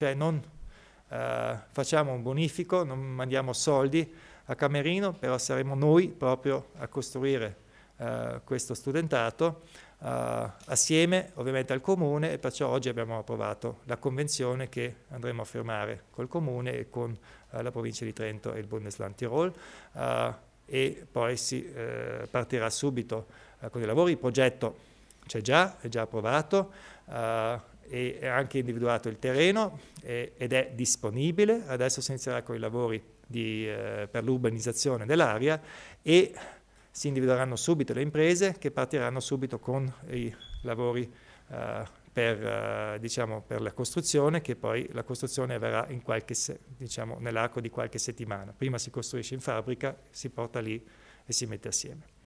cioè non facciamo un bonifico, non mandiamo soldi a Camerino, però saremo noi proprio a costruire questo studentato assieme ovviamente al Comune, e perciò oggi abbiamo approvato la convenzione che andremo a firmare col Comune e con la provincia di Trento e il Bundesland Tirol, e poi si partirà subito con i lavori. Il progetto c'è già, è già approvato, e è anche individuato il terreno ed è disponibile. Adesso si inizierà con i lavori per l'urbanizzazione dell'area e si individueranno subito le imprese che partiranno subito con i lavori per la costruzione, che poi la costruzione avverrà nell'arco di qualche settimana. Prima si costruisce in fabbrica, si porta lì e si mette assieme.